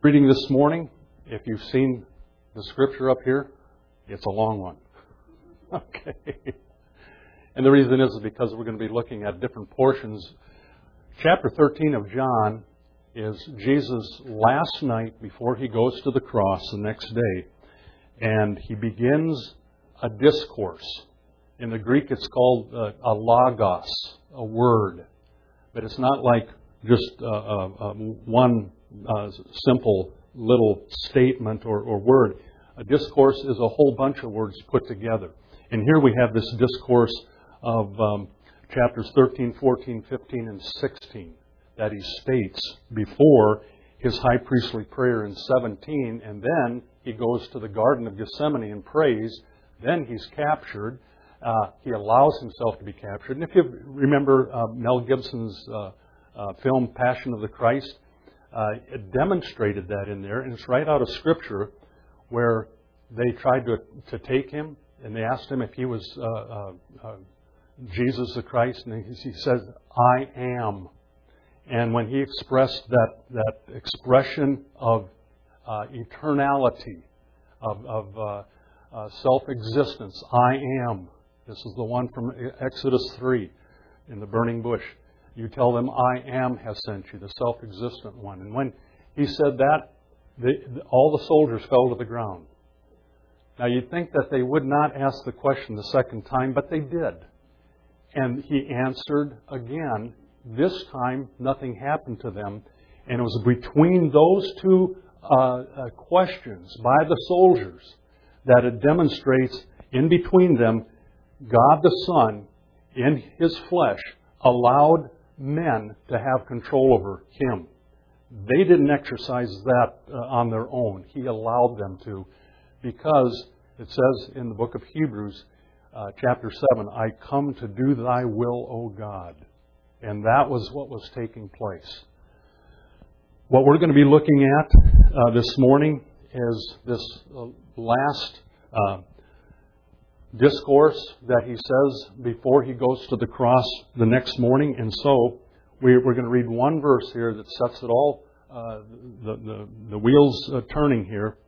Reading this morning, if you've seen the scripture up here, it's a long one. Okay. And the reason is because we're going to be looking at different portions. Chapter 13 of John is Jesus' last night before He goes to the cross the next day. And He begins a discourse. In the Greek it's called a logos, a word. But it's not like just one simple little statement or word. A discourse is a whole bunch of words put together. And here we have this discourse of chapters 13, 14, 15, and 16 that He states before His high priestly prayer in 17. And then He goes to the Garden of Gethsemane and prays. Then He's captured. He allows Himself to be captured. And if you remember Mel Gibson's film Passion of the Christ, it demonstrated that in there. And it's right out of Scripture where they tried to take Him. And they asked Him if He was Jesus the Christ. And He says, I am. And when He expressed that expression of eternality, of self-existence, I am. This is the one from Exodus 3 in the burning bush. You tell them, I am has sent you, the self-existent one. And when He said that, all the soldiers fell to the ground. Now you'd think that they would not ask the question the second time, but they did. And He answered again. This time, nothing happened to them. And it was between those two questions by the soldiers that it demonstrates in between them, God the Son, in His flesh, allowed men to have control over Him. They didn't exercise that on their own. He allowed them to, because it says in the book of Hebrews, chapter 7, I come to do Thy will, O God. And that was what was taking place. What we're going to be looking at this morning is this last discourse that He says before He goes to the cross the next morning. And so we're going to read one verse here that sets it all, the wheels turning here.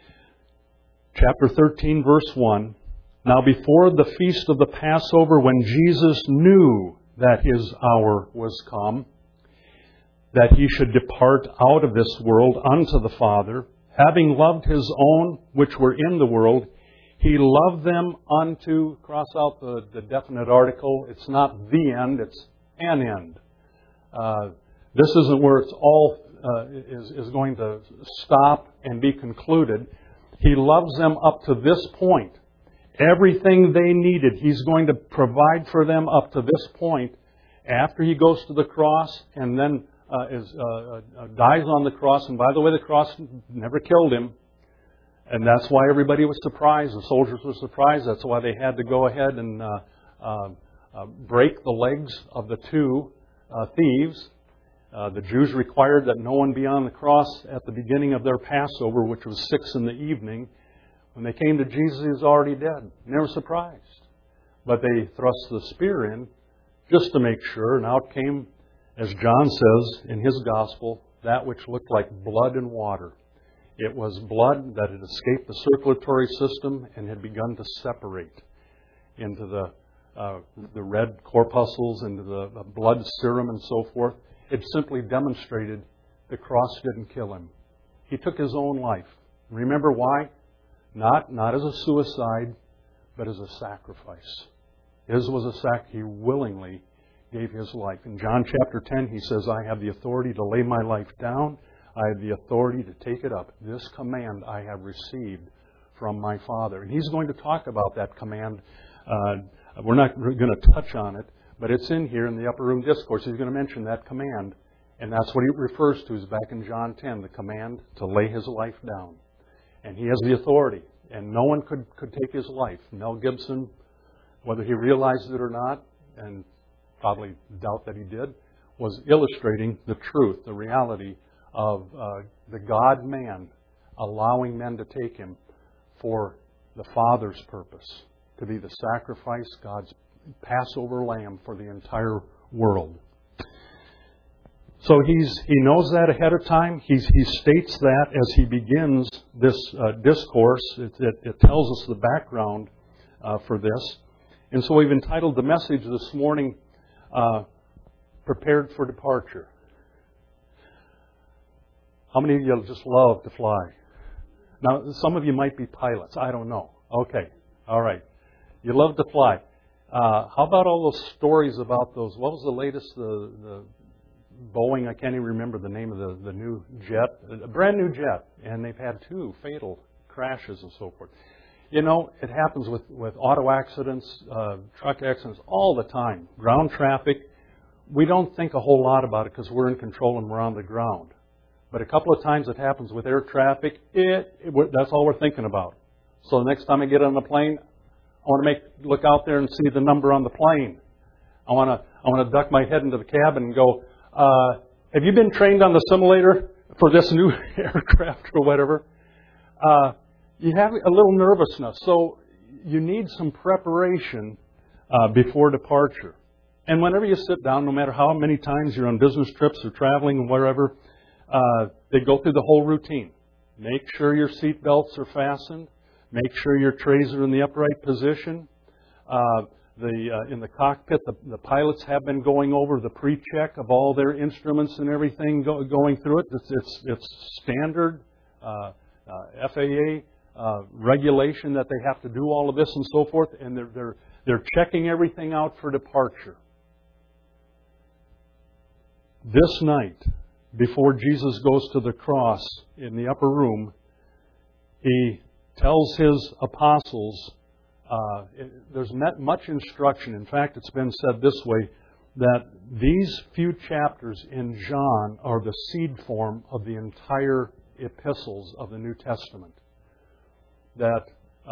Chapter 13, verse 1. Now before the feast of the Passover, when Jesus knew that His hour was come, that He should depart out of this world unto the Father, having loved His own which were in the world, He loved them unto, cross out the definite article, it's not the end, it's an end. This isn't where it's all is going to stop and be concluded. He loves them up to this point. Everything they needed, He's going to provide for them up to this point. After He goes to the cross and then dies on the cross. And by the way, the cross never killed Him. And that's why everybody was surprised. The soldiers were surprised. That's why they had to go ahead and break the legs of the two thieves. The Jews required that no one be on the cross at the beginning of their Passover, which was 6 in the evening. When they came to Jesus, He was already dead. And they were surprised. But they thrust the spear in just to make sure. And out came, as John says in his Gospel, that which looked like blood and water. It was blood that had escaped the circulatory system and had begun to separate into the red corpuscles, into the blood serum and so forth. It simply demonstrated the cross didn't kill Him. He took His own life. Remember why? Not as a suicide, but as a sacrifice. His was a He willingly gave His life. In John chapter 10, He says, I have the authority to lay my life down. I have the authority to take it up. This command I have received from my Father. And He's going to talk about that command. We're not going to touch on it, but it's in here in the Upper Room Discourse. He's going to mention that command. And that's what He refers to is back in John 10, the command to lay His life down. And He has the authority. And no one could take His life. Mel Gibson, whether he realized it or not, and probably doubt that he did, was illustrating the truth, the reality of the God-man allowing men to take Him for the Father's purpose, to be the sacrifice, God's Passover lamb for the entire world. So he knows that ahead of time. He states that as he begins this discourse. It tells us the background for this. And so we've entitled the message this morning, Prepared for Departure. How many of you just love to fly? Now, some of you might be pilots. I don't know. Okay. All right. You love to fly. How about all those stories about those? What was the latest? The Boeing, I can't even remember the name of the new jet. A brand new jet. And they've had 2 fatal crashes and so forth. You know, it happens with auto accidents, truck accidents all the time. Ground traffic. We don't think a whole lot about it because we're in control and we're on the ground. But a couple of times it happens with air traffic. That's all we're thinking about. So the next time I get on the plane, I want to look out there and see the number on the plane. I want to duck my head into the cabin and go, have you been trained on the simulator for this new aircraft or whatever? You have a little nervousness. So you need some preparation before departure. And whenever you sit down, no matter how many times you're on business trips or traveling and wherever, they go through the whole routine. Make sure your seat belts are fastened. Make sure your trays are in the upright position. In the cockpit, the pilots have been going over the pre-check of all their instruments and everything going through it. It's standard FAA regulation that they have to do all of this and so forth, and they're checking everything out for departure. This night, before Jesus goes to the cross in the upper room, He tells His apostles, there's much instruction. In fact, it's been said this way, that these few chapters in John are the seed form of the entire epistles of the New Testament. That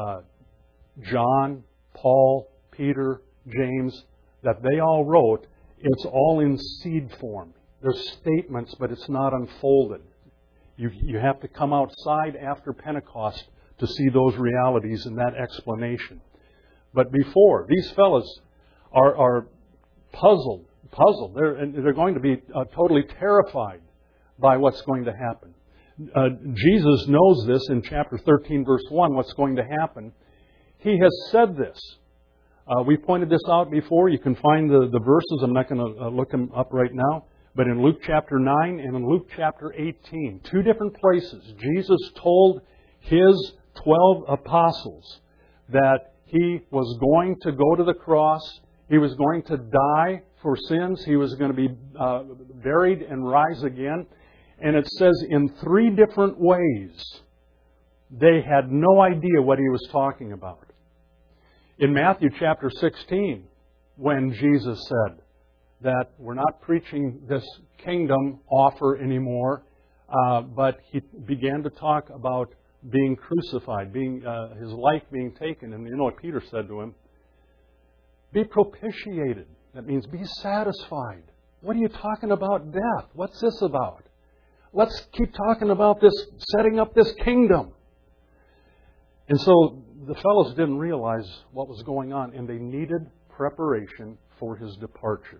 John, Paul, Peter, James, that they all wrote, it's all in seed form. There's statements, but it's not unfolded. You have to come outside after Pentecost to see those realities and that explanation. But before, these fellas are puzzled. They're going to be totally terrified by what's going to happen. Jesus knows this in chapter 13, verse 1, what's going to happen. He has said this. We pointed this out before. You can find the verses. I'm not going to look them up right now. But in Luke chapter 9 and in Luke chapter 18, 2 different places, Jesus told His 12 apostles that He was going to go to the cross. He was going to die for sins. He was going to be buried and rise again. And it says in 3 different ways, they had no idea what He was talking about. In Matthew chapter 16, when Jesus said that we're not preaching this kingdom offer anymore, but He began to talk about being crucified, His life being taken. And you know what Peter said to Him? Be propitiated. That means be satisfied. What are you talking about death? What's this about? Let's keep talking about this, setting up this kingdom. And so the fellows didn't realize what was going on, and they needed preparation for His departure.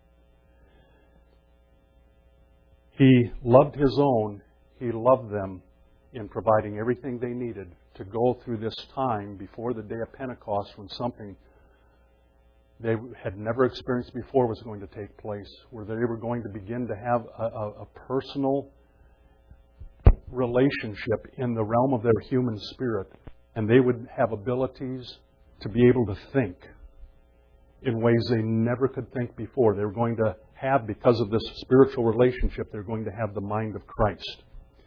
He loved His own. He loved them in providing everything they needed to go through this time before the day of Pentecost, when something they had never experienced before was going to take place, where they were going to begin to have a personal relationship in the realm of their human spirit, and they would have abilities to be able to think in ways they never could think before. They were going to have, because of this spiritual relationship, they're going to have the mind of Christ.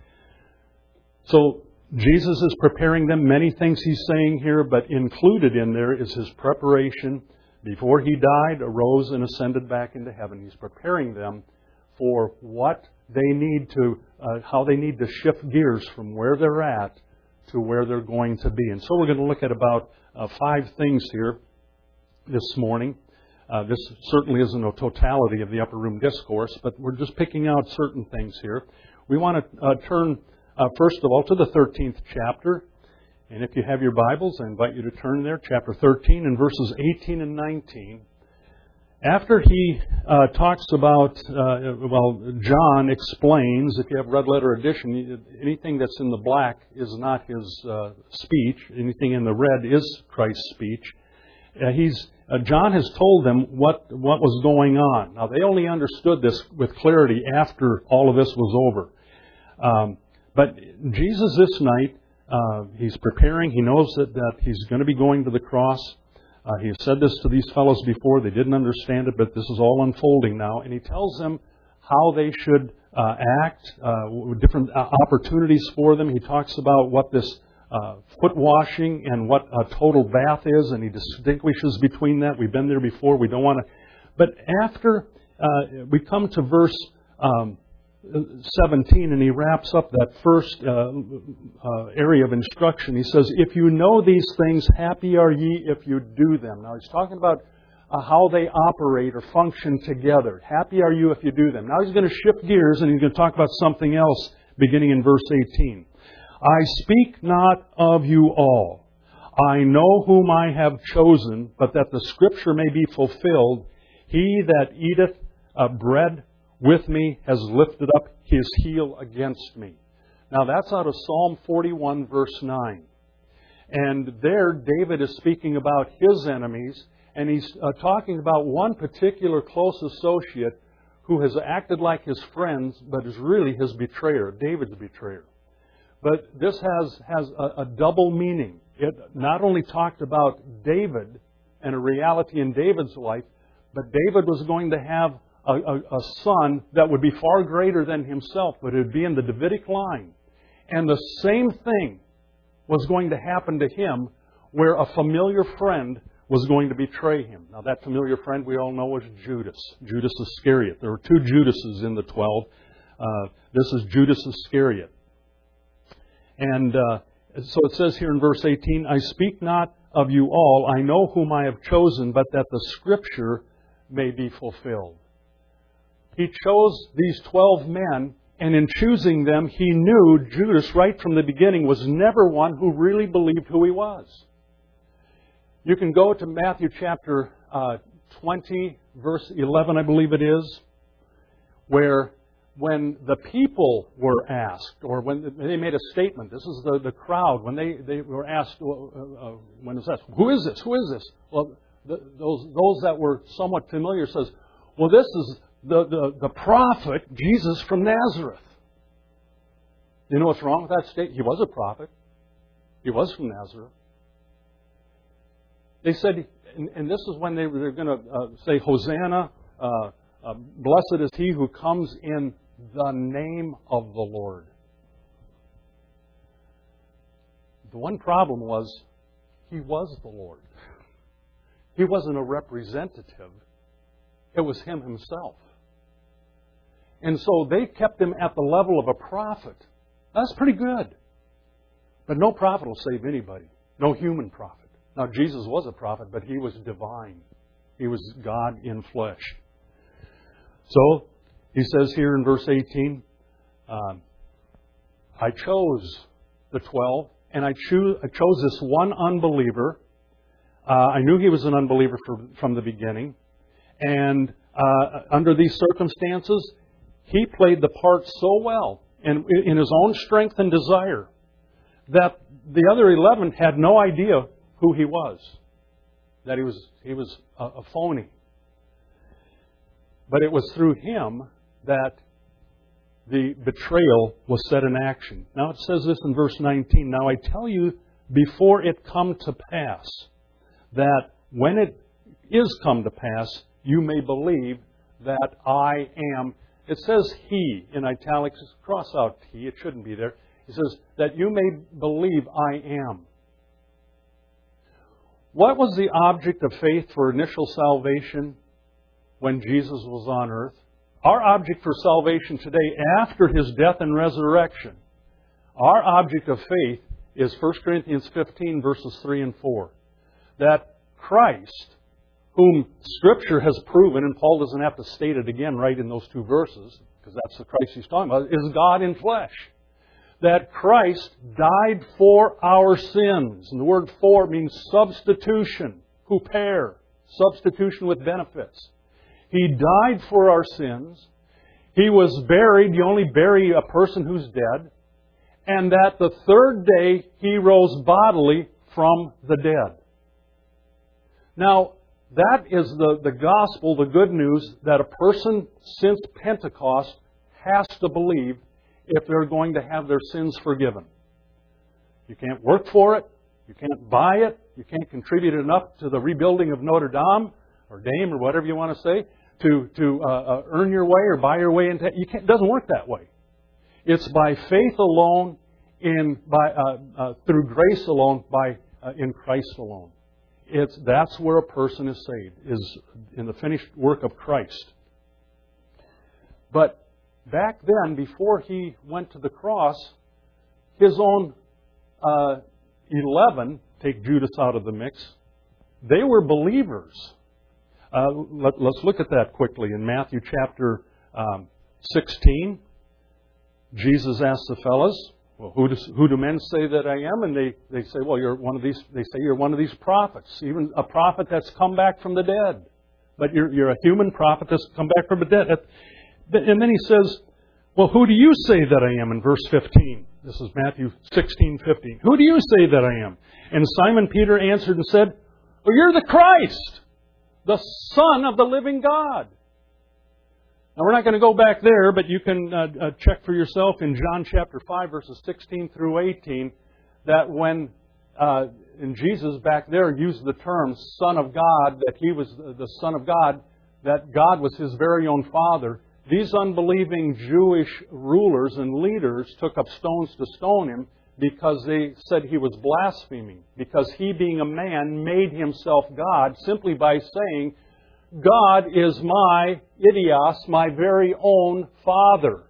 So Jesus is preparing them. Many things He's saying here, but included in there is His preparation. Before He died, arose, and ascended back into heaven. He's preparing them for what they need to, how they need to shift gears from where they're at to where they're going to be. And so we're going to look at about 5 things here this morning. This certainly isn't a totality of the Upper Room Discourse, but we're just picking out certain things here. We want to turn, first of all, to the 13th chapter. And if you have your Bibles, I invite you to turn there, chapter 13 and verses 18 and 19. After he talks about, John explains, if you have red letter edition, anything that's in the black is not his speech. Anything in the red is Christ's speech. John has told them what was going on. Now, they only understood this with clarity after all of this was over. But Jesus this night, he's preparing. He knows that he's going to be going to the cross. He has said this to these fellows before. They didn't understand it, but this is all unfolding now. And he tells them how they should act, different opportunities for them. He talks about what this foot washing and what a total bath is, and he distinguishes between that. We've been there before. We don't want to. But after we come to verse 17, and he wraps up that first area of instruction. He says, "If you know these things, happy are ye if you do them." Now, he's talking about how they operate or function together. Happy are you if you do them. Now, he's going to shift gears, and he's going to talk about something else beginning in verse 18. "I speak not of you all. I know whom I have chosen, but that the Scripture may be fulfilled. He that eateth bread with me has lifted up his heel against me." Now that's out of Psalm 41 verse 9. And there David is speaking about his enemies, and he's talking about one particular close associate who has acted like his friends, but is really his betrayer, David's betrayer. But this has a double meaning. It not only talked about David and a reality in David's life, but David was going to have a son that would be far greater than himself, but it would be in the Davidic line. And the same thing was going to happen to him, where a familiar friend was going to betray him. Now that familiar friend we all know was Judas Iscariot. There were two Judases in the 12. This is Judas Iscariot. And so it says here in verse 18, "I speak not of you all, I know whom I have chosen, but that the Scripture may be fulfilled." He chose these 12 men, and in choosing them, he knew Judas right from the beginning was never one who really believed who he was. You can go to Matthew chapter 20, verse 11, I believe it is, where when the people were asked, or when they made a statement, this is the crowd, when they were asked, when it was asked, who is this? Who is this? Well, those that were somewhat familiar says, well, this is the prophet, Jesus from Nazareth. You know what's wrong with that statement? He was a prophet. He was from Nazareth. They said, and this is when they were going to say, Hosanna, blessed is he who comes in the name of the Lord. The one problem was, he was the Lord. He wasn't a representative. It was him himself. And so they kept him at the level of a prophet. That's pretty good. But no prophet will save anybody. No human prophet. Now, Jesus was a prophet, but he was divine. He was God in flesh. So, he says here in verse 18, I chose the 12, and I chose this one unbeliever. I knew he was an unbeliever from the beginning. And under these circumstances, he played the part so well, and in his own strength and desire, that the other 11 had no idea who he was, that he was a phony. But it was through him that the betrayal was set in action. Now it says this in verse 19, "Now I tell you before it come to pass, that when it is come to pass, you may believe that I am." It says he in italics. Cross out he. It shouldn't be there. It says that you may believe I am. What was the object of faith for initial salvation when Jesus was on earth? Our object for salvation today, after His death and resurrection, our object of faith is 1 Corinthians 15, verses 3 and 4. That Christ, whom Scripture has proven, and Paul doesn't have to state it again right in those two verses, because that's the Christ he's talking about, is God in flesh. That Christ died for our sins. And the word "for" means substitution, huper, substitution with benefits. He died for our sins. He was buried. You only bury a person who's dead. And that the third day He rose bodily from the dead. Now, that is the gospel, the good news, that a person since Pentecost has to believe if they're going to have their sins forgiven. You can't work for it. You can't buy it. You can't contribute enough to the rebuilding of Notre Dame or Dame or whatever you want to say to earn your way or buy your way into. It doesn't work that way. It's by faith alone, through grace alone, in Christ alone. That's where a person is saved, is in the finished work of Christ. But back then, before He went to the cross, His own 11, take Judas out of the mix, they were believers. Let's look at that quickly. In Matthew chapter 16, Jesus asked the fellas, well, who do men say that I am? And they say, well, you're one of these. They say you're one of these prophets, even a prophet that's come back from the dead. But you're a human prophet that's come back from the dead. And then He says, well, who do you say that I am? In verse 15. This is Matthew 16:15. Who do you say that I am? And Simon Peter answered and said, well, you're the Christ, the Son of the living God. Now, we're not going to go back there, but you can check for yourself in John chapter 5, verses 16 through 18, that when and Jesus back there used the term Son of God, that He was the Son of God, that God was His very own Father. These unbelieving Jewish rulers and leaders took up stones to stone Him because they said He was blaspheming, because He, being a man, made Himself God simply by saying, God is my idios, my very own Father.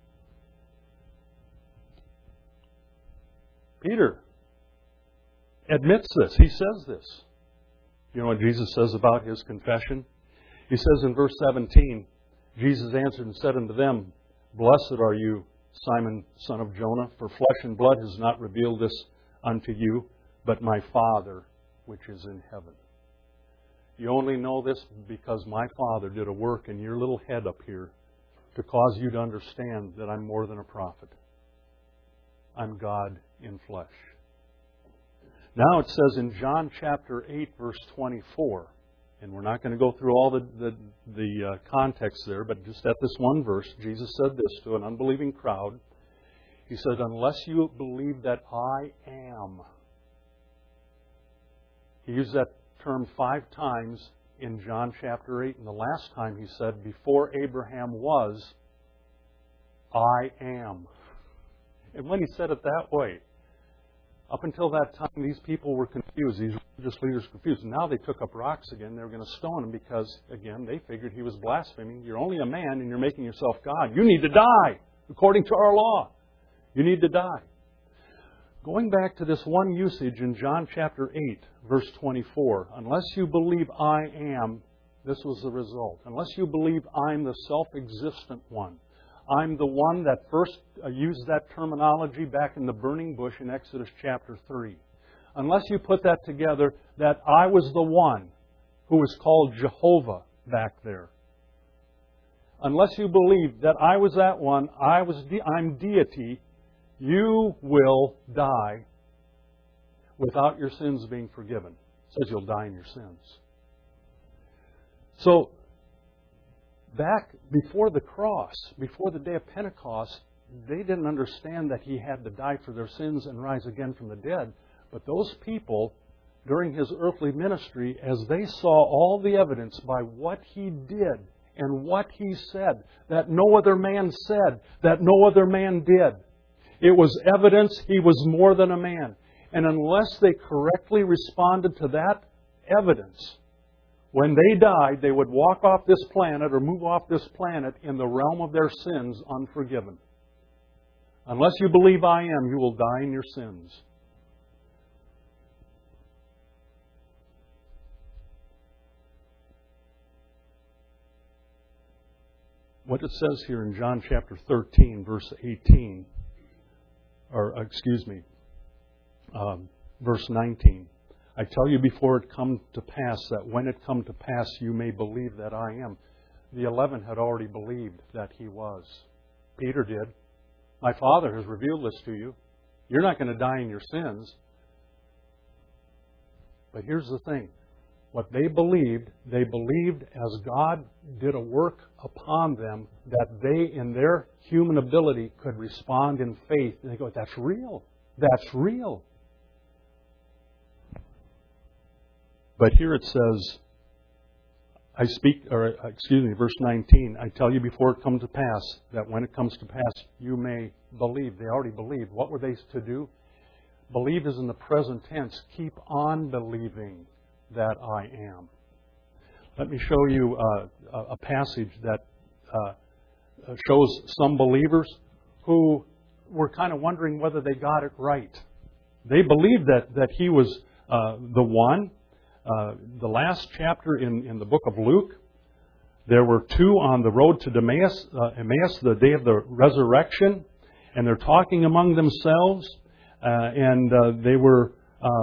Peter admits this. He says this. You know what Jesus says about His confession? He says in verse 17, Jesus answered and said unto them, blessed are you, Simon, son of Jonah, for flesh and blood has not revealed this unto you, but my Father which is in heaven. You only know this because my Father did a work in your little head up here to cause you to understand that I'm more than a prophet. I'm God in flesh. Now it says in John chapter 8, verse 24, and we're not going to go through all the context there, but just at this one verse, Jesus said this to an unbelieving crowd. He said, unless you believe that I am. He used that term 5 times in John chapter 8, and the last time He said, before Abraham was, I am. And when He said it that way, up until that time, these people were confused. These religious leaders were confused. And now they took up rocks again. They were going to stone Him because, again, they figured He was blaspheming. You're only a man and you're making yourself God. You need to die, according to our law. You need to die. Going back to this one usage in John chapter 8, verse 24, unless you believe I am, this was the result. Unless you believe I'm the self-existent one. I'm the one that first used that terminology back in the burning bush in Exodus chapter 3. Unless you put that together, that I was the one who was called Jehovah back there. Unless you believe that I was that one, I'm deity, you will die without your sins being forgiven. It says you'll die in your sins. So, back before the cross, before the day of Pentecost, they didn't understand that He had to die for their sins and rise again from the dead. But those people, during His earthly ministry, as they saw all the evidence by what He did and what He said, that no other man said, that no other man did, it was evidence He was more than a man. And unless they correctly responded to that evidence, when they died, they would walk off this planet or move off this planet in the realm of their sins unforgiven. Unless you believe I am, you will die in your sins. What it says here in John chapter 13, verse 18, verse 19. I tell you before it come to pass, that when it come to pass you may believe that I am. the 11 had already believed that He was. Peter did. My Father has revealed this to you. You're not going to die in your sins. But here's the thing. What they believed as God did a work upon them that they, in their human ability, could respond in faith. And they go, that's real. That's real. But here it says, verse 19, I tell you before it comes to pass, that when it comes to pass, you may believe. They already believed. What were they to do? Believe is in the present tense. Keep on believing that I am. Let me show you a passage that shows some believers who were kind of wondering whether they got it right. They believed that He was the one. The last chapter in the book of Luke, there were two on the road to Emmaus, the day of the resurrection, and they're talking among themselves, and they were,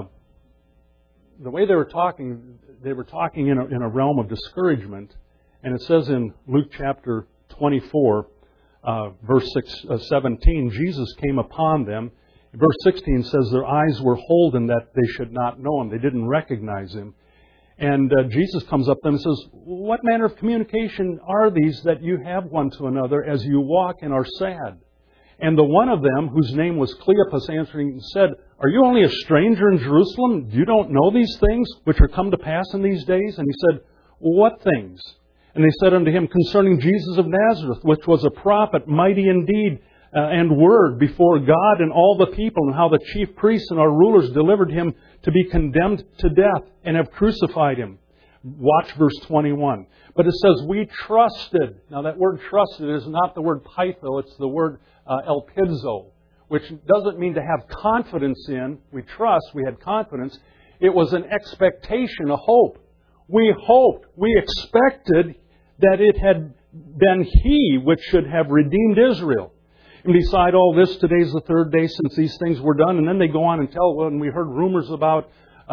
the way they were talking in a realm of discouragement, and it says in Luke chapter 24, verse 17, Jesus came upon them. Verse 16 says their eyes were holden that they should not know Him. They didn't recognize Him. And Jesus comes up to them and says, what manner of communication are these that you have one to another as you walk and are sad? And the one of them, whose name was Cleopas, answering said, are you only a stranger in Jerusalem? You don't know these things which are come to pass in these days? And he said, what things? And they said unto him, concerning Jesus of Nazareth, which was a prophet, mighty in deed and word before God and all the people, and how the chief priests and our rulers delivered Him to be condemned to death and have crucified Him. Watch verse 21. But it says, we trusted. Now that word trusted is not the word pytho, it's the word elpidzo, which doesn't mean to have confidence in. We trust, we had confidence. It was an expectation, a hope. We hoped, we expected that it had been He which should have redeemed Israel. And beside all this, today's the third day since these things were done. And then they go on and tell, and we heard rumors about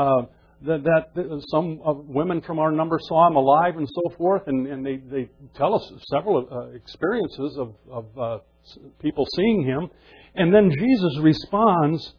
that some women from our number saw Him alive and so forth. And they tell us several experiences of people seeing Him. And then Jesus responds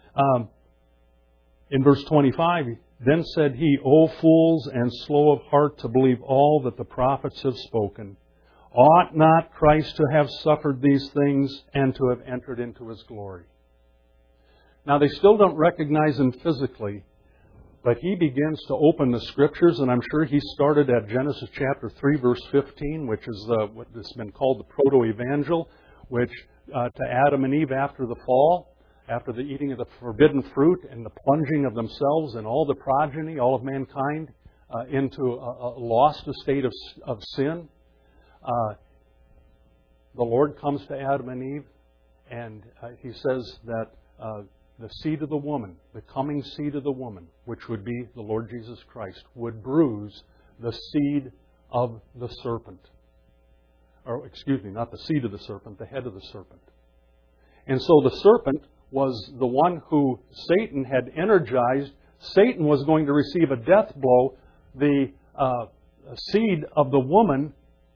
in verse 25. Then said He, O fools and slow of heart to believe all that the prophets have spoken. Ought not Christ to have suffered these things and to have entered into His glory? Now they still don't recognize Him physically, but He begins to open the Scriptures, and I'm sure He started at Genesis chapter 3, verse 15, which is what has been called the proto-evangel, which to Adam and Eve after the fall, after the eating of the forbidden fruit and the plunging of themselves and all the progeny, all of mankind, into a lost estate of sin. The Lord comes to Adam and Eve, and He says that the seed of the woman, the coming seed of the woman, which would be the Lord Jesus Christ, would bruise the seed of the serpent. Or, excuse me, not the seed of the serpent, the head of the serpent. And so the serpent was the one who Satan had energized. Satan was going to receive a death blow. The seed of the woman,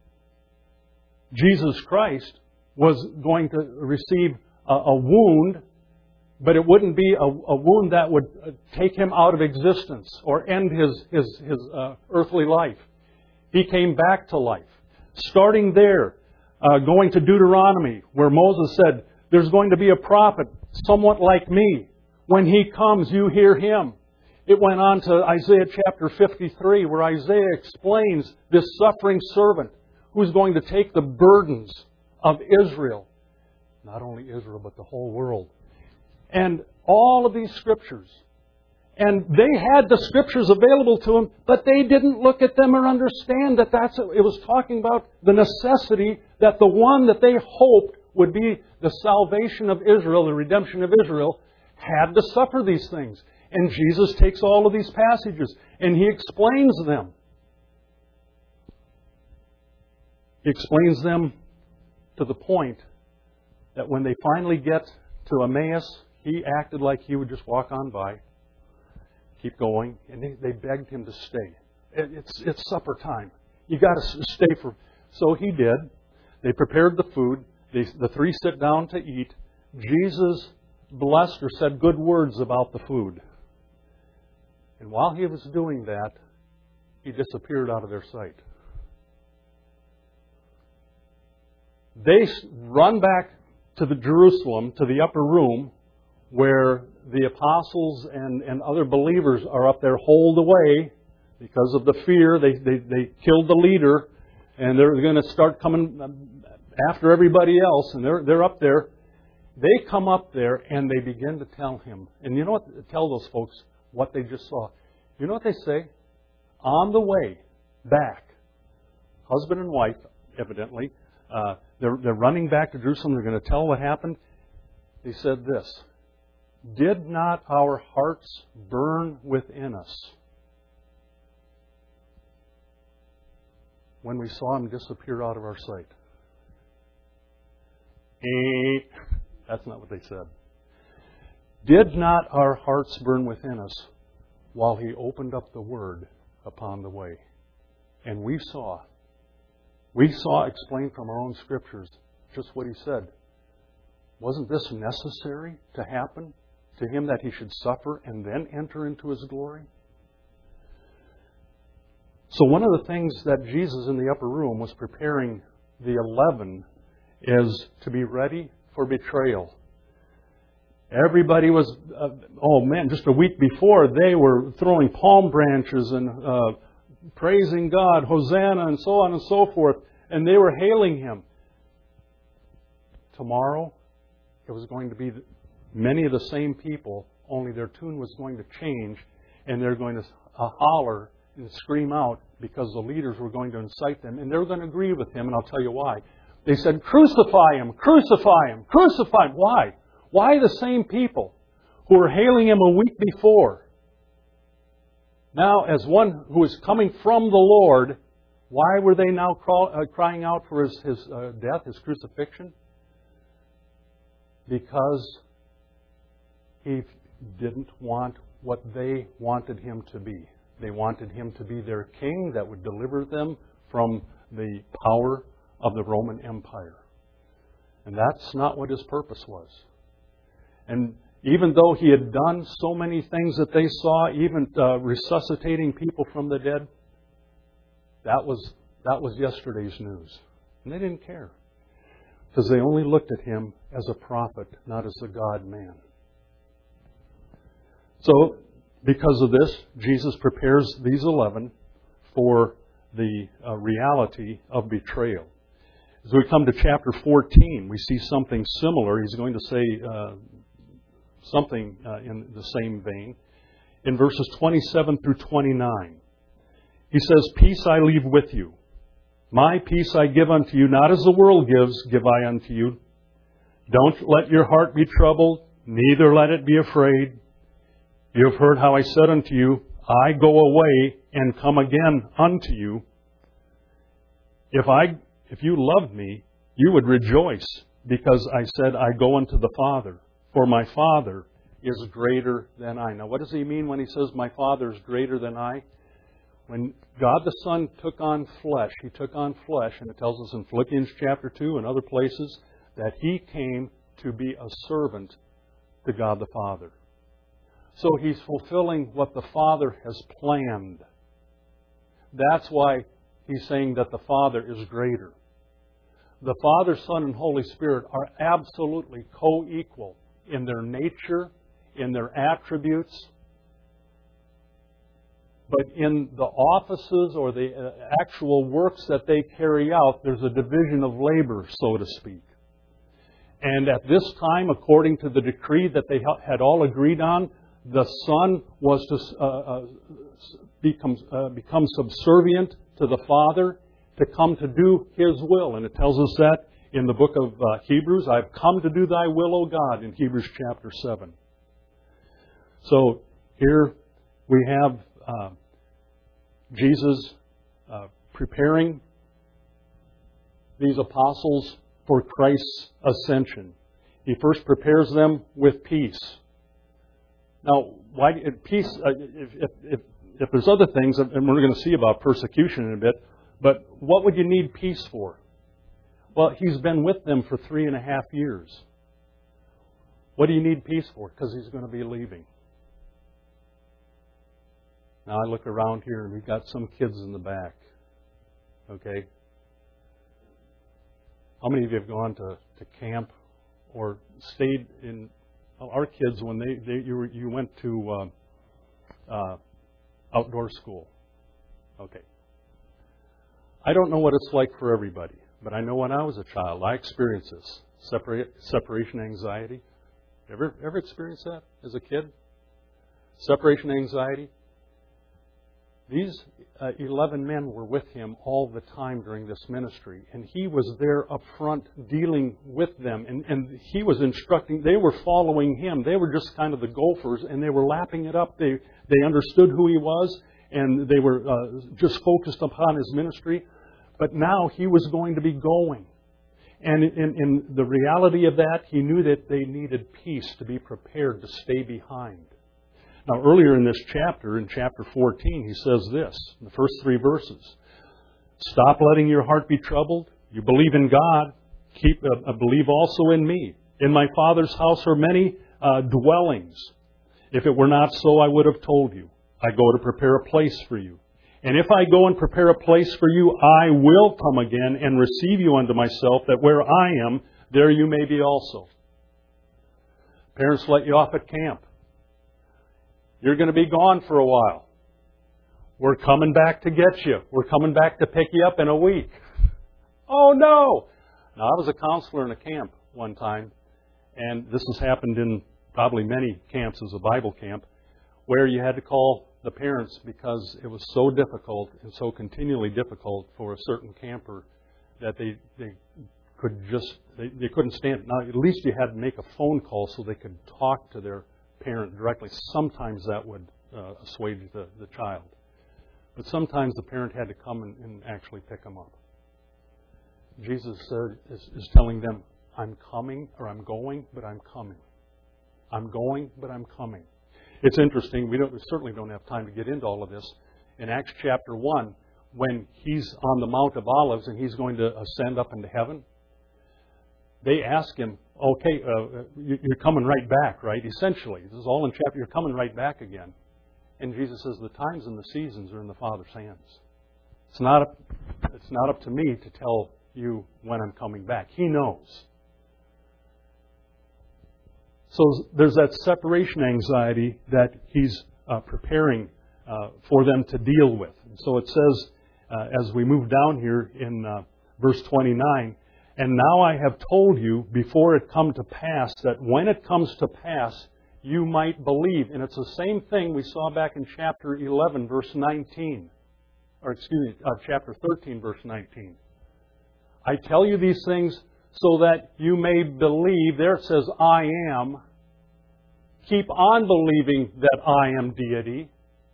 Jesus Christ, was going to receive a wound, but it wouldn't be a wound that would take Him out of existence or end his earthly life. He came back to life. Starting there, going to Deuteronomy, where Moses said, there's going to be a prophet somewhat like me. When He comes, you hear Him. It went on to Isaiah chapter 53, where Isaiah explains this suffering servant who's going to take the burdens of Israel. Not only Israel, but the whole world. And all of these Scriptures. And they had the Scriptures available to them, but they didn't look at them or understand that it was talking about the necessity that the one that they hoped would be the salvation of Israel, the redemption of Israel, had to suffer these things. And Jesus takes all of these passages and He explains them. He explains them to the point that when they finally get to Emmaus, He acted like He would just walk on by, keep going, and they begged Him to stay. It's supper time. You got to stay for... So he did. They prepared the food. The three sit down to eat. Jesus blessed or said good words about the food. And while he was doing that, he disappeared out of their sight. They run back to the Jerusalem, to the upper room, where the apostles and other believers are up there holed away because of the fear. They killed the leader, and they're going to start coming after everybody else, and they're up there. They come up there and they begin to tell him. And you know what? Tell those folks what they just saw. You know what they say? On the way back, husband and wife, evidently, they're running back to Jerusalem. They're going to tell what happened. They said this: "Did not our hearts burn within us when we saw him disappear out of our sight?" That's not what they said. Did not our hearts burn within us while he opened up the Word upon the way? And we saw explained from our own Scriptures just what he said. Wasn't this necessary to happen to him, that he should suffer and then enter into his glory? So one of the things that Jesus in the upper room was preparing the 11 is to be ready for betrayal. Everybody was, just a week before, they were throwing palm branches and praising God, Hosanna, and so on and so forth. And they were hailing him. Tomorrow, it was going to be many of the same people, only their tune was going to change, and they're going to holler and scream out because the leaders were going to incite them, and they're going to agree with him, and I'll tell you why. They said, "Crucify him! Crucify him! Crucify him!" Why? Why the same people who were hailing him a week before? Now, as one who is coming from the Lord, why were they now crying out for his death, his crucifixion? Because he didn't want what they wanted him to be. They wanted him to be their king that would deliver them from the power of the Roman Empire. And that's not what his purpose was. And even though he had done so many things that they saw, even resuscitating people from the dead, that was yesterday's news. And they didn't care. Because they only looked at him as a prophet, not as the God-man. So, because of this, Jesus prepares these 11 for the reality of betrayal. As we come to chapter 14, we see something similar. He's going to say something in the same vein. In verses 27 through 29, he says, "Peace I leave with you. My peace I give unto you, not as the world gives, give I unto you. Don't let your heart be troubled, neither let it be afraid. You have heard how I said unto you, I go away and come again unto you. If you loved me, you would rejoice, because I said, I go unto the Father, for my Father is greater than I." Now, what does he mean when he says, my Father is greater than I? When God the Son took on flesh, He took on flesh, and it tells us in Philippians chapter 2 and other places that He came to be a servant to God the Father. So He's fulfilling what the Father has planned. That's why He's saying that the Father is greater. The Father, Son, and Holy Spirit are absolutely co-equal in their nature, in their attributes. But in the offices or the actual works that they carry out, there's a division of labor, so to speak. And at this time, according to the decree that they had all agreed on, the Son was to become subservient to the Father, to come to do His will. And it tells us that in the book of Hebrews, I've come to do Thy will, O God, in Hebrews chapter 7. So here we have Jesus preparing these apostles for Christ's ascension. He first prepares them with peace. Now, why peace? If there's other things, and we're going to see about persecution in a bit, But what would you need peace for? Well, he's been with them for 3.5 years. What do you need peace for? Because he's going to be leaving. Now I look around here and we've got some kids in the back. Okay? How many of you have gone to camp or stayed in... Our kids, when you went to outdoor school. Okay. I don't know what it's like for everybody, but I know when I was a child, I experienced this. Separation anxiety. Ever experienced that as a kid? Separation anxiety. These 11 men were with him all the time during this ministry, and he was there up front dealing with them, and he was instructing. They were following him. They were just kind of the gophers, and they were lapping it up. They understood who he was, and they were just focused upon his ministry. But now he was going to be going. And in the reality of that, he knew that they needed peace to be prepared to stay behind. Now, earlier in this chapter, in chapter 14, he says this, in the first 3 verses. Stop letting your heart be troubled. You believe in God. Believe also in me. In my Father's house are many dwellings. If it were not so, I would have told you. I go to prepare a place for you. And if I go and prepare a place for you, I will come again and receive you unto myself, that where I am, there you may be also. Parents let you off at camp. You're going to be gone for a while. We're coming back to get you. We're coming back to pick you up in a week. Oh, no! Now, I was a counselor in a camp one time, and this has happened in probably many camps as a Bible camp, where you had to call the parents because it was so difficult and so continually difficult for a certain camper that they couldn't stand it. Now, at least you had to make a phone call so they could talk to their parent directly. Sometimes that would assuage the child. But sometimes the parent had to come and actually pick them up. Jesus is telling them, I'm coming, or I'm going, but I'm coming. I'm going, but I'm coming. It's interesting. We certainly don't have time to get into all of this. In Acts chapter 1, when he's on the Mount of Olives and he's going to ascend up into heaven, they ask him, okay, you're coming right back, right? Essentially, this is all in chapter, you're coming right back again. And Jesus says, the times and the seasons are in the Father's hands. It's not up to me to tell you when I'm coming back. He knows. So there's that separation anxiety that he's preparing for them to deal with. And so it says, as we move down here in verse 29, and now I have told you before it come to pass, that when it comes to pass, you might believe. And it's the same thing we saw back in chapter 11, verse 19. Chapter 13, verse 19. I tell you these things so that you may believe. There it says, I am. Keep on believing that I am deity.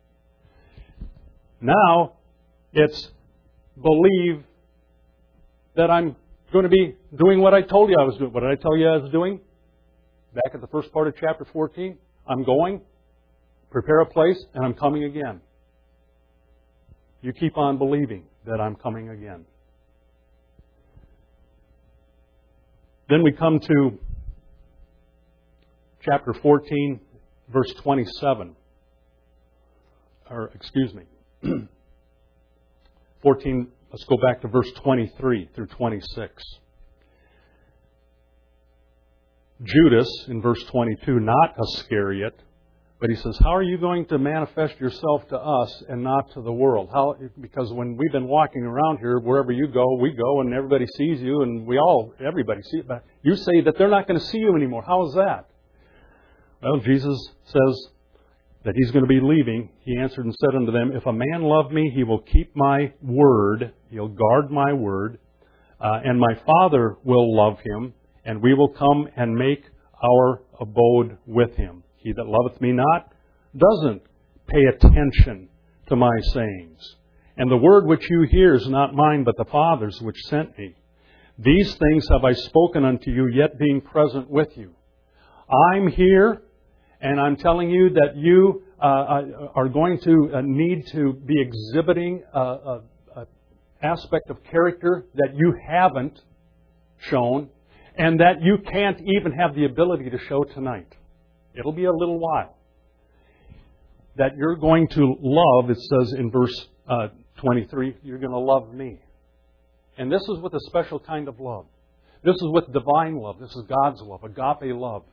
Now, it's believe that I'm going to be doing what I told you I was doing. What did I tell you I was doing? Back at the first part of chapter 14. I'm going, prepare a place, and I'm coming again. You keep on believing that I'm coming again. Then we come to chapter 14, verse 27. 14, let's go back to verse 23 through 26. Judas, in verse 22, not Iscariot, but he says, how are you going to manifest yourself to us and not to the world? Because when we've been walking around here, wherever you go, we go, and everybody sees you, and everybody sees it. But you say that they're not going to see you anymore. How is that? Well, Jesus says that He's going to be leaving. He answered and said unto them, if a man love me, he will keep my word. He'll guard my word. And my Father will love him, and we will come and make our abode with him. He that loveth me not doesn't pay attention to my sayings. And the word which you hear is not mine, but the Father's which sent me. These things have I spoken unto you, yet being present with you. I'm here, and I'm telling you that you are going to need to be exhibiting aspect of character that you haven't shown and that you can't even have the ability to show tonight. It'll be a little while. That you're going to love, it says in verse 23, you're going to love me. And this is with a special kind of love. This is with divine love. This is God's love, agape love.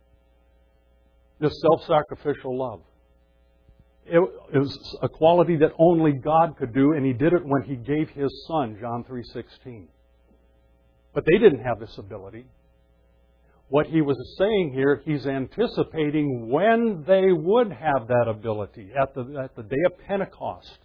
This self-sacrificial love. It was a quality that only God could do, and He did it when He gave His Son, John 3:16. But they didn't have this ability. What He was saying here, He's anticipating when they would have that ability, at the day of Pentecost,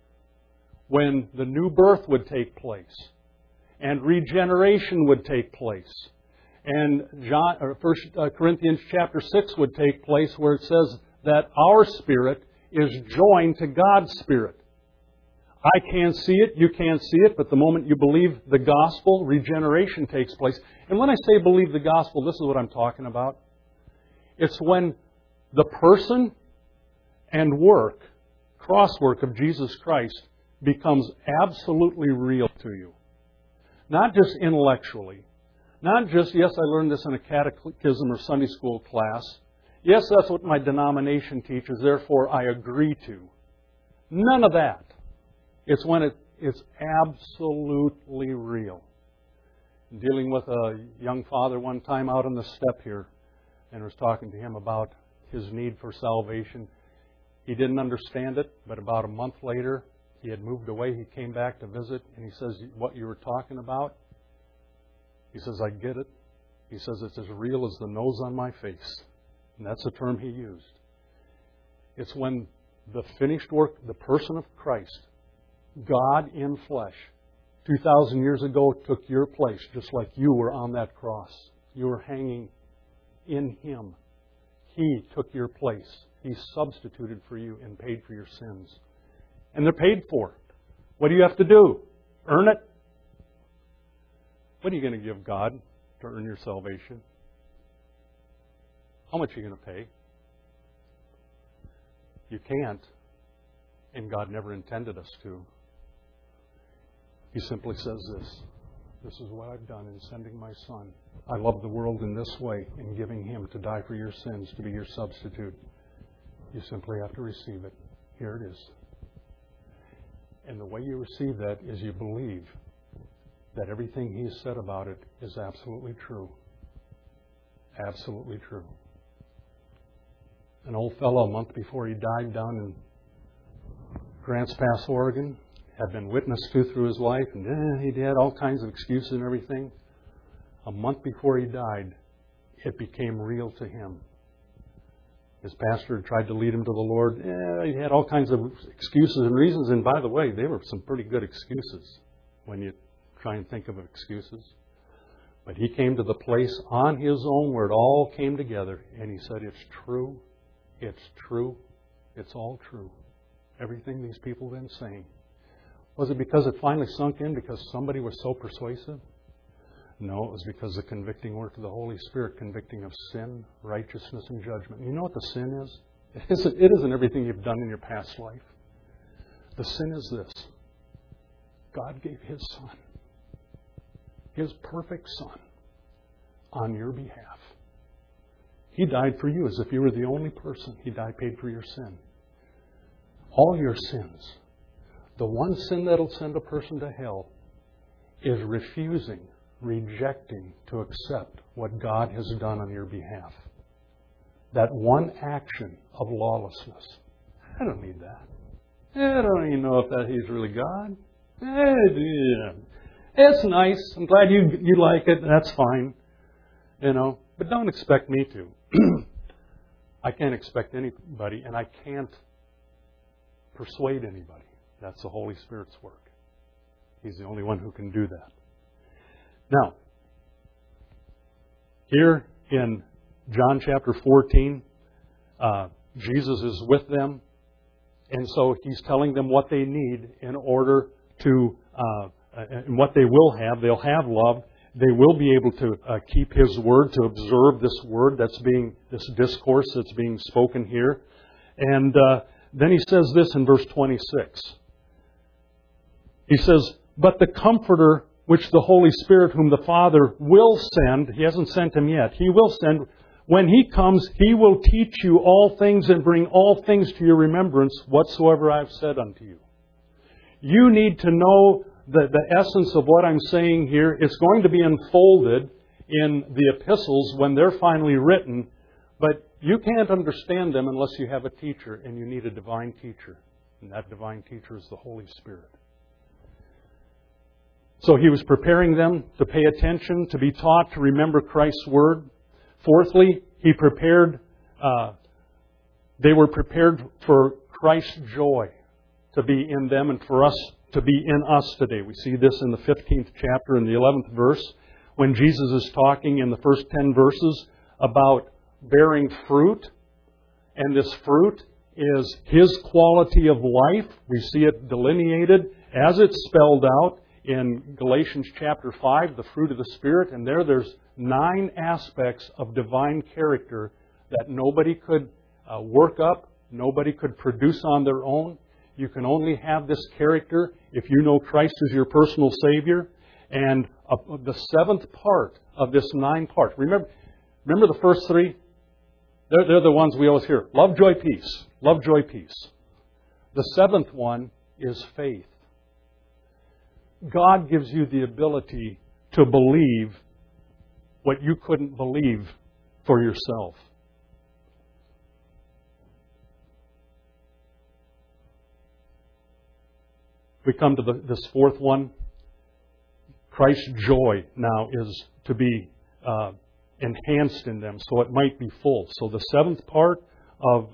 when the new birth would take place, and regeneration would take place. And 1 Corinthians chapter 6 would take place, where it says that our spirit is joined to God's Spirit. I can't see it, you can't see it, but the moment you believe the gospel, regeneration takes place. And when I say believe the gospel, this is what I'm talking about. It's when the person and work, crosswork of Jesus Christ becomes absolutely real to you. Not just intellectually. Not just, yes, I learned this in a catechism or Sunday school class. Yes, that's what my denomination teaches, therefore I agree to. None of that. It's when it's absolutely real. Dealing with a young father one time out on the step here, and was talking to him about his need for salvation. He didn't understand it, but about a month later, he had moved away. He came back to visit, and he says, what you were talking about? He says, I get it. He says, it's as real as the nose on my face. And that's the term he used. It's when the finished work, the person of Christ, God in flesh, 2,000 years ago took your place, just like you were on that cross. You were hanging in Him. He took your place. He substituted for you and paid for your sins. And they're paid for. What do you have to do? Earn it? What are you going to give God to earn your salvation? How much are you going to pay? You can't, and God never intended us to. He simply says this. This is what I've done in sending my Son. I love the world in this way, in giving Him to die for your sins, to be your substitute. You simply have to receive it. Here it is. And the way you receive that is you believe that everything He's said about it is absolutely true. Absolutely true. An old fellow, a month before he died down in Grants Pass, Oregon, had been witnessed to through his wife, and he had all kinds of excuses and everything. A month before he died, it became real to him. His pastor tried to lead him to the Lord. He had all kinds of excuses and reasons, and by the way, they were some pretty good excuses when you try and think of excuses. But he came to the place on his own where it all came together, and he said, it's true, it's true, it's all true. Everything these people have been saying. Was it because it finally sunk in because somebody was so persuasive? No, it was because the convicting work of the Holy Spirit, convicting of sin, righteousness, and judgment. You know what the sin is? It isn't everything you've done in your past life. The sin is this. God gave His Son, His perfect Son, on your behalf. He died for you as if you were the only person. He died, paid for your sin. All your sins. The one sin that'll send a person to hell is refusing, rejecting to accept what God has done on your behalf. That one action of lawlessness. I don't need that. I don't even know if that He's really God. It's nice. I'm glad you like it. That's fine. But don't expect me to. I can't expect anybody, and I can't persuade anybody. That's the Holy Spirit's work. He's the only one who can do that. Now, here in John chapter 14, Jesus is with them, and so He's telling them what they need in order to, and what they will have. They'll have love. They will be able to keep His word, to observe this word this discourse that's being spoken here. And then He says this in verse 26. He says, But the Comforter, which the Holy Spirit, whom the Father will send, He hasn't sent Him yet, He will send. When He comes, He will teach you all things and bring all things to your remembrance whatsoever I've said unto you. You need to know the essence of what I'm saying here. It's going to be unfolded in the epistles when they're finally written, but you can't understand them unless you have a teacher, and you need a divine teacher. And that divine teacher is the Holy Spirit. So He was preparing them to pay attention, to be taught, to remember Christ's Word. Fourthly, they were prepared for Christ's joy to be in them and for us to be in us today. We see this in the 15th chapter in the 11th verse when Jesus is talking in the first 10 verses about bearing fruit. And this fruit is His quality of life. We see it delineated as it's spelled out in Galatians chapter 5, the fruit of the Spirit. And there's 9 aspects of divine character that nobody could work up, nobody could produce on their own. You can only have this character if you know Christ as your personal Savior. And the 7th part of this 9 part. Remember the first 3? They're the ones we always hear. Love, joy, peace. Love, joy, peace. The 7th one is faith. God gives you the ability to believe what you couldn't believe for yourself. We come to this 4th one. Christ's joy now is to be enhanced in them so it might be full. So the 7th part of,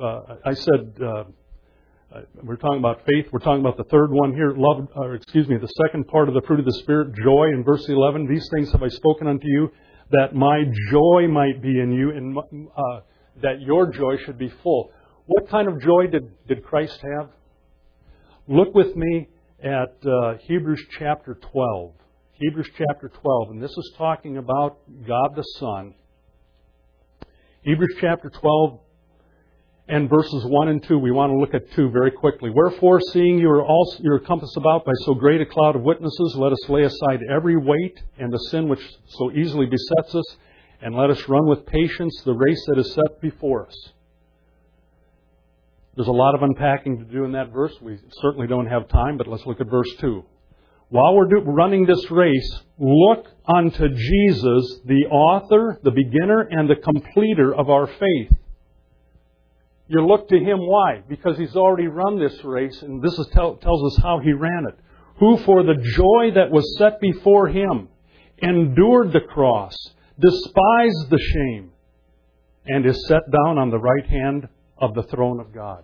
we're talking about faith. We're talking about the 3rd one here, the 2nd part of the fruit of the Spirit, joy, in verse 11. These things have I spoken unto you, that my joy might be in you, and that your joy should be full. What kind of joy did Christ have? Look with me at Hebrews chapter 12. Hebrews chapter 12, and this is talking about God the Son. Hebrews chapter 12 and verses 1 and 2. We want to look at 2 very quickly. Wherefore, seeing you are compassed about by so great a cloud of witnesses, let us lay aside every weight and the sin which so easily besets us, and let us run with patience the race that is set before us. There's a lot of unpacking to do in that verse. We certainly don't have time, but let's look at verse 2. While we're running this race, look unto Jesus, the author, the beginner, and the completer of our faith. You look to Him. Why? Because He's already run this race, and this tells us how He ran it. Who for the joy that was set before Him endured the cross, despised the shame, and is set down on the right hand of the throne of God.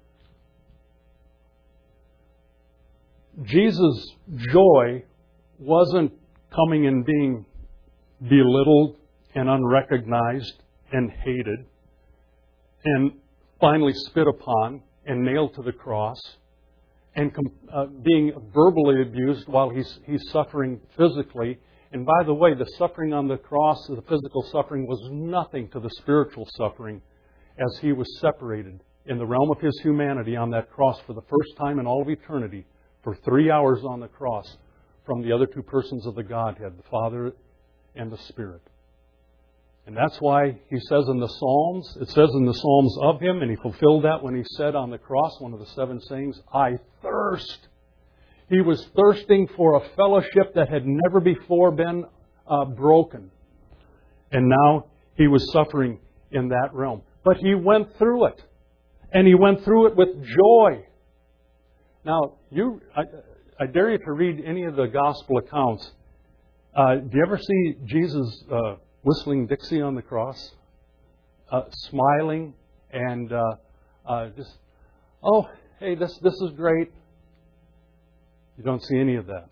Jesus' joy wasn't coming and being belittled and unrecognized and hated and finally spit upon and nailed to the cross and being verbally abused while he's suffering physically. And by the way, the suffering on the cross, the physical suffering, was nothing to the spiritual suffering as He was separated in the realm of His humanity on that cross for the first time in all of eternity for 3 hours on the cross from the other 2 persons of the Godhead, the Father and the Spirit. And that's why He says in the Psalms, it says in the Psalms of Him, and He fulfilled that when He said on the cross, one of the 7 sayings, I thirst. He was thirsting for a fellowship that had never before been broken. And now He was suffering in that realm. But He went through it. And He went through it with joy. Now, I dare you to read any of the gospel accounts. Do you ever see Jesus whistling Dixie on the cross? Smiling and just, oh, hey, this is great. You don't see any of that.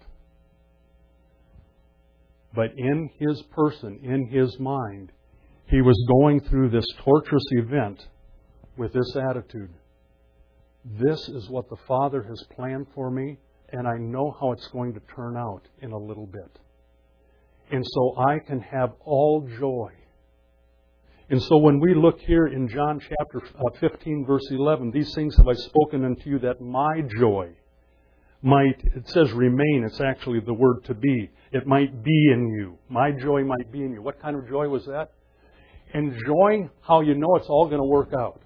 But in His person, in His mind, He was going through this torturous event with this attitude. This is what the Father has planned for me, and I know how it's going to turn out in a little bit. And so I can have all joy. And so when we look here in John chapter 15, verse 11, these things have I spoken unto you that my joy it says remain, it's actually the word to be. It might be in you. My joy might be in you. What kind of joy was that? Enjoying how you know it's all going to work out.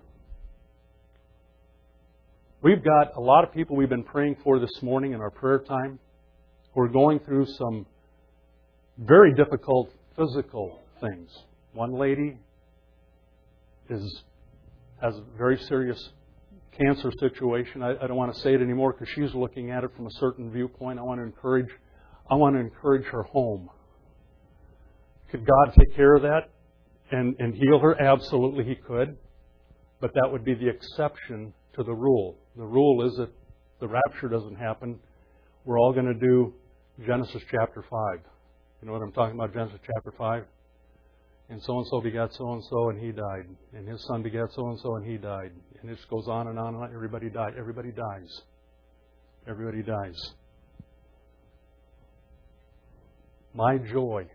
We've got a lot of people we've been praying for this morning in our prayer time who are going through some very difficult physical things. One lady has a very serious cancer situation. I don't want to say it anymore because she's looking at it from a certain viewpoint. I want to encourage her home. Could God take care of that and heal her? Absolutely He could. But that would be the exception to the rule. The rule is that the rapture doesn't happen. We're all going to do Genesis chapter 5. You know what I'm talking about, Genesis chapter 5? And so-and-so begat so-and-so, and he died. And his son begat so-and-so, and he died. And it just goes on and on and on. Everybody died. Everybody dies. Everybody dies. My joy.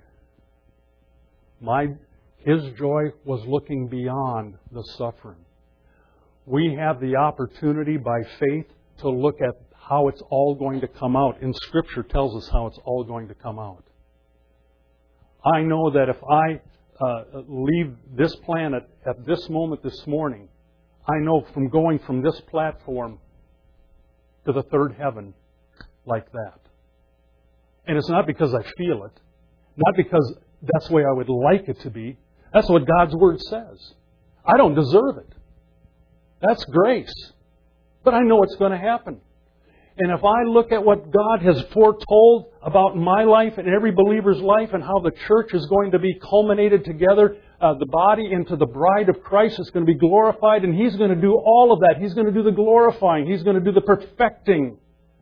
His joy was looking beyond the suffering. We have the opportunity by faith to look at how it's all going to come out. And Scripture tells us how it's all going to come out. I know that if I leave this planet at this moment this morning, I know from going from this platform to the third heaven like that. And it's not because I feel it, not because that's the way I would like it to be. That's what God's Word says. I don't deserve it. That's grace. But I know it's going to happen. And if I look at what God has foretold about my life and every believer's life and how the church is going to be culminated together, the body into the bride of Christ is going to be glorified, and He's going to do all of that. He's going to do the glorifying. He's going to do the perfecting.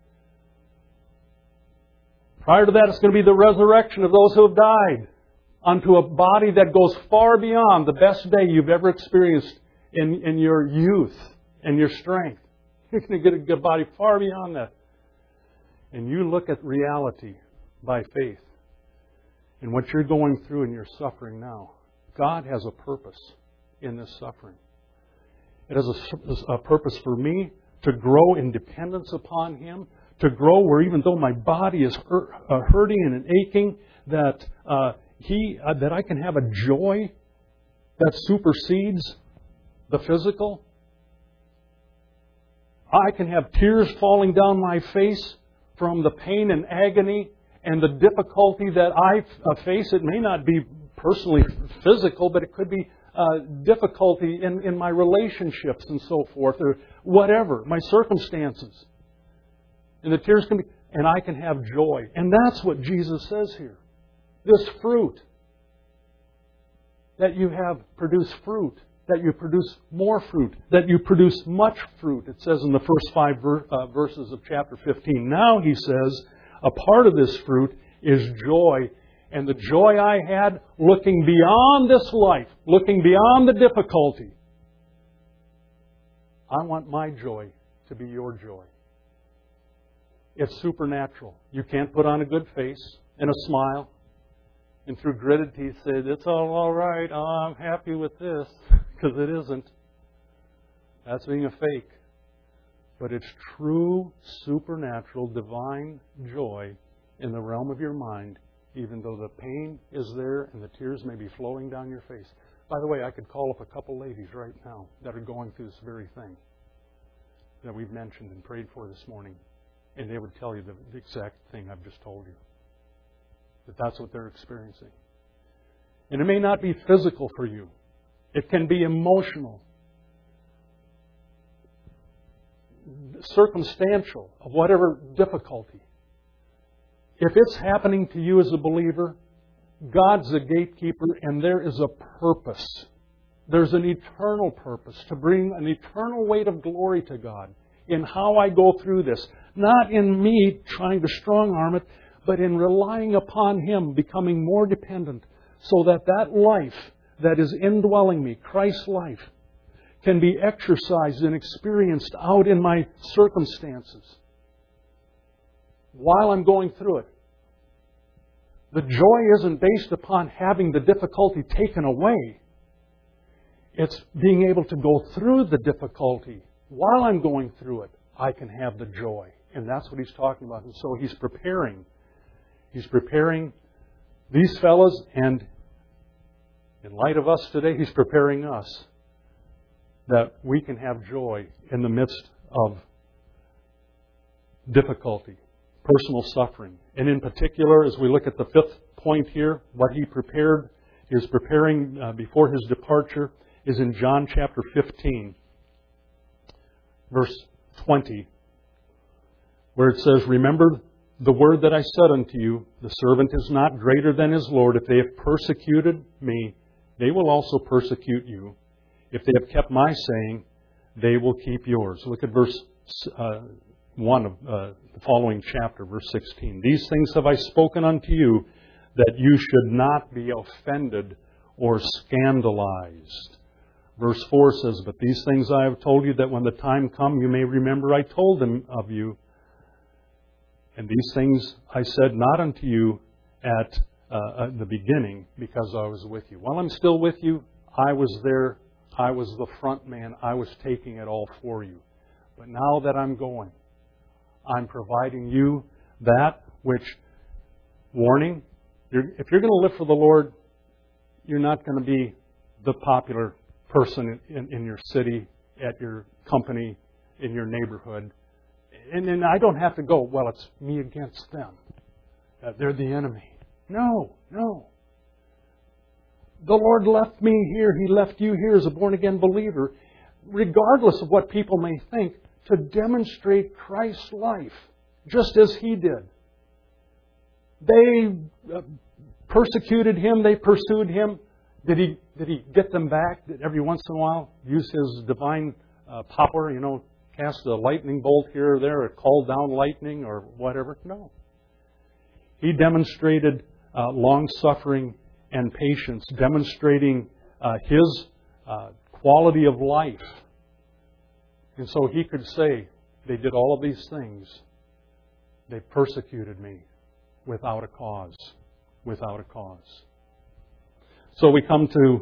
Prior to that, it's going to be the resurrection of those who have died unto a body that goes far beyond the best day you've ever experienced in your youth and your strength. You're going to get a body far beyond that. And you look at reality by faith and what you're going through in your suffering now. God has a purpose in this suffering. It has a purpose for me to grow in dependence upon Him, to grow where even though my body is hurting and aching, that I can have a joy that supersedes the physical. I can have tears falling down my face from the pain and agony and the difficulty that I face. It may not be personally physical, but it could be difficulty in my relationships and so forth, or whatever, my circumstances. And the tears can be, and I can have joy. And that's what Jesus says here. This fruit, that you have produced fruit, that you produce more fruit, that you produce much fruit. It says in the first 5 verses of chapter 15. Now, He says, a part of this fruit is joy. And the joy I had looking beyond this life, looking beyond the difficulty, I want my joy to be your joy. It's supernatural. You can't put on a good face and a smile and through gritted teeth say, it's all right, I'm happy with this. Because it isn't. That's being a fake. But it's true, supernatural, divine joy in the realm of your mind, even though the pain is there and the tears may be flowing down your face. By the way, I could call up a couple ladies right now that are going through this very thing that we've mentioned and prayed for this morning. And they would tell you the exact thing I've just told you. That that's what they're experiencing. And it may not be physical for you. It can be emotional, circumstantial, of whatever difficulty. If it's happening to you as a believer, God's the gatekeeper, and there is a purpose. There's an eternal purpose to bring an eternal weight of glory to God in how I go through this. Not in me trying to strong-arm it, but in relying upon Him, becoming more dependent, so that that life that is indwelling me, Christ's life, can be exercised and experienced out in my circumstances while I'm going through it. The joy isn't based upon having the difficulty taken away. It's being able to go through the difficulty. While I'm going through it, I can have the joy. And that's what he's talking about. And so he's preparing. He's preparing these fellas, and in light of us today, he's preparing us that we can have joy in the midst of difficulty, personal suffering. And in particular, as we look at the fifth point here, what he prepared, is preparing before his departure, is in John chapter 15, verse 20, where it says, "Remember the word that I said unto you, the servant is not greater than his Lord. If they have persecuted me, they will also persecute you. If they have kept my saying, they will keep yours." Look at verse 1 of the following chapter, verse 16. "These things have I spoken unto you, that you should not be offended or scandalized." Verse 4 says, "But these things I have told you, that when the time come, you may remember I told them of you. And these things I said not unto you at the beginning, because I was with you." While I'm still with you, I was there. I was the front man. I was taking it all for you. But now that I'm going, I'm providing you that which, warning, if you're going to live for the Lord, you're not going to be the popular person in your city, at your company, in your neighborhood. And then I don't have to go, well, it's me against them. They're the enemy. No. The Lord left me here. He left you here as a born-again believer, regardless of what people may think, to demonstrate Christ's life, just as He did. They persecuted Him. They pursued Him. Did He get them back? Did every once in a while use His divine power, cast a lightning bolt here or there, or call down lightning or whatever? No. He demonstrated long-suffering and patience, demonstrating His quality of life. And so He could say, they did all of these things. They persecuted me without a cause. Without a cause. So we come to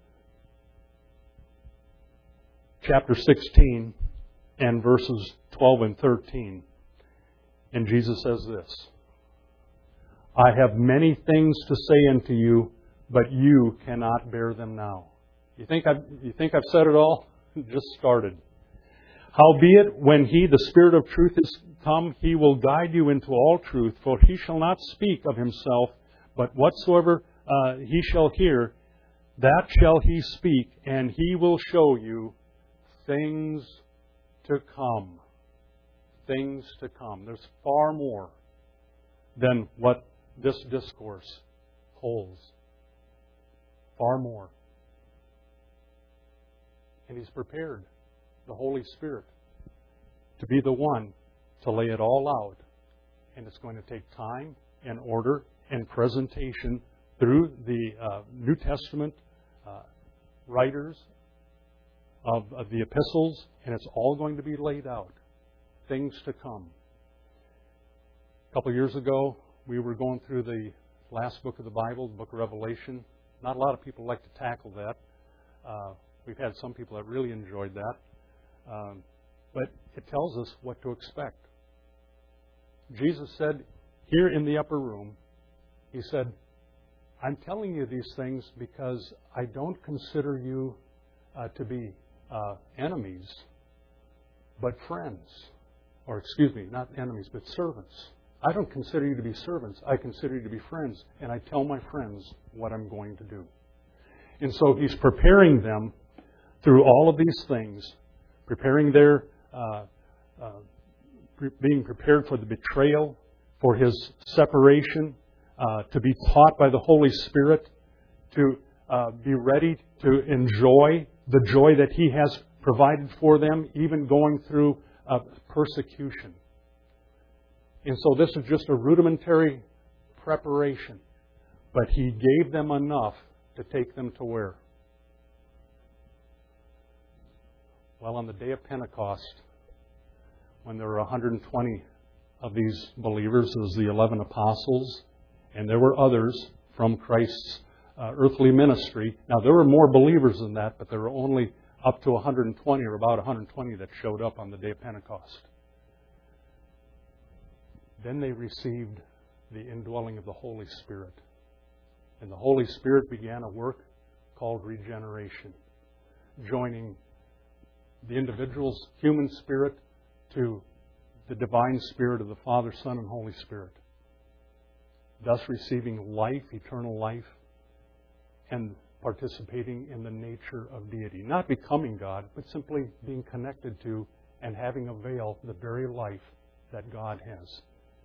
chapter 16 and verses 12 and 13. And Jesus says this, "I have many things to say unto you, but you cannot bear them now." You think I've said it all? Just started. "Howbeit, when He, the Spirit of truth, is come, He will guide you into all truth, for He shall not speak of Himself, but whatsoever He shall hear, that shall He speak, and He will show you things to come." Things to come. There's far more than what this discourse holds. Far more. And He's prepared the Holy Spirit to be the one to lay it all out. And it's going to take time and order and presentation through the New Testament writers of the epistles, and it's all going to be laid out. Things to come. A couple of years ago, we were going through the last book of the Bible, the book of Revelation. Not a lot of people like to tackle that. We've had some people that really enjoyed that. But it tells us what to expect. Jesus said here in the upper room, He said, "I'm telling you these things because I don't consider you to be enemies, but friends." Or excuse me, not enemies, but servants. I don't consider you to be servants. I consider you to be friends. And I tell my friends what I'm going to do. And so He's preparing them through all of these things, preparing their, being prepared for the betrayal, for His separation, to be taught by the Holy Spirit, to be ready to enjoy the joy that He has provided for them, even going through persecution. And so this is just a rudimentary preparation. But He gave them enough to take them to where? Well, on the day of Pentecost, when there were 120 of these believers, as the 11 apostles, and there were others from Christ's earthly ministry. Now, there were more believers than that, but there were only up to 120, or about 120, that showed up on the day of Pentecost. Then they received the indwelling of the Holy Spirit. And the Holy Spirit began a work called regeneration, joining the individual's human spirit to the divine spirit of the Father, Son, and Holy Spirit, thus receiving life, eternal life, and participating in the nature of deity. Not becoming God, but simply being connected to and having avail the very life that God has.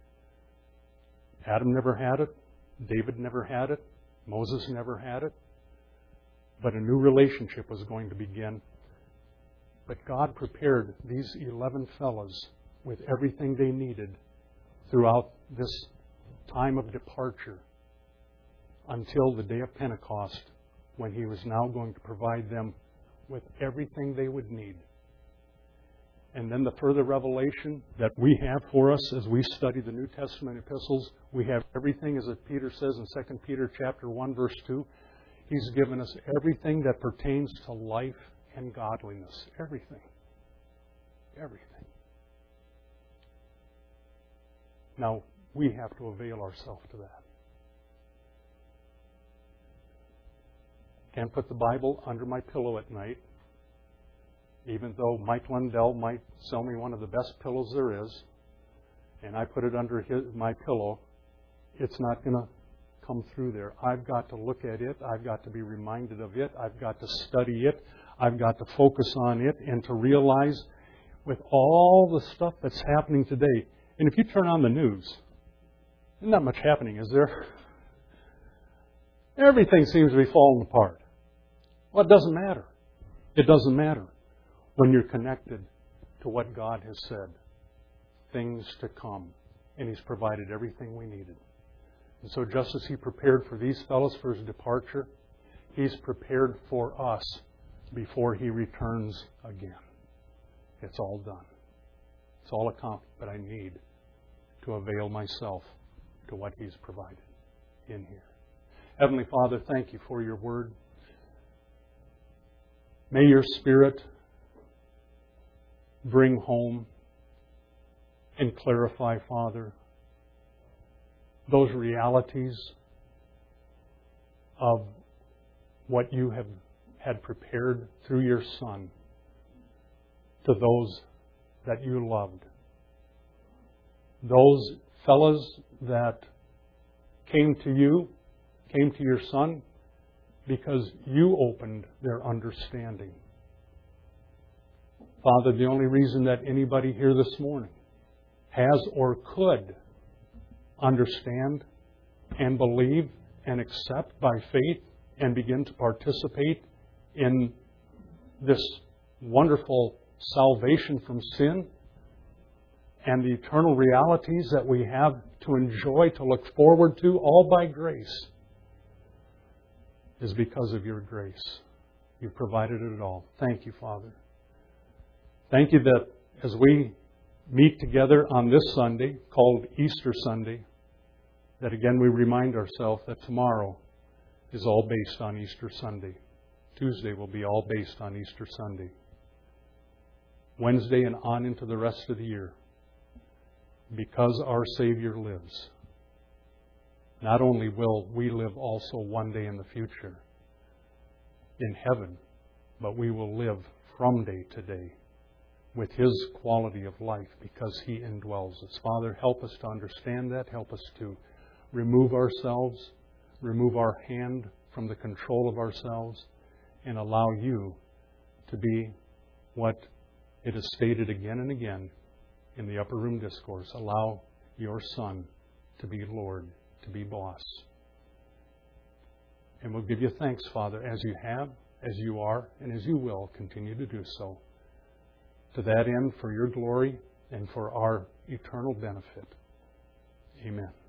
Adam never had it. David never had it. Moses never had it. But a new relationship was going to begin. But God prepared these 11 fellows with everything they needed throughout this time of departure until the day of Pentecost, when He was now going to provide them with everything they would need. And then the further revelation that we have for us as we study the New Testament epistles, we have everything, as Peter says in 2 Peter chapter 1, verse 2. He's given us everything that pertains to life and godliness. Everything. Everything. Now, we have to avail ourselves to that. Can't put the Bible under my pillow at night, even though Mike Lindell might sell me one of the best pillows there is, and I put it under my pillow. It's not going to come through there. I've got to look at it. I've got to be reminded of it. I've got to study it. I've got to focus on it and to realize with all the stuff that's happening today. And if you turn on the news, there's not much happening, is there? Everything seems to be falling apart. Well, it doesn't matter. It doesn't matter when you're connected to what God has said. Things to come. And He's provided everything we needed. And so just as He prepared for these fellows for His departure, He's prepared for us before He returns again. It's all done. It's all accomplished. But I need to avail myself to what He's provided in here. Heavenly Father, thank You for Your Word. May Your Spirit bring home and clarify, Father, those realities of what You have had prepared through Your Son to those that You loved. Those fellows that came to You, came to Your Son, because You opened their understanding. Father, the only reason that anybody here this morning has or could understand and believe and accept by faith and begin to participate in this wonderful salvation from sin and the eternal realities that we have to enjoy, to look forward to, all by grace, is because of Your grace. You've provided it all. Thank You, Father. Thank You that as we meet together on this Sunday, called Easter Sunday, that again we remind ourselves that tomorrow is all based on Easter Sunday. Tuesday will be all based on Easter Sunday. Wednesday and on into the rest of the year. Because our Savior lives. Not only will we live also one day in the future in heaven, but we will live from day to day with His quality of life because He indwells us. Father, help us to understand that. Help us to remove ourselves, remove our hand from the control of ourselves, and allow You to be what it is stated again and again in the Upper Room Discourse. Allow Your Son to be Lord, to be boss. And we'll give You thanks, Father, as You have, as You are, and as You will continue to do so. To that end, for Your glory and for our eternal benefit. Amen.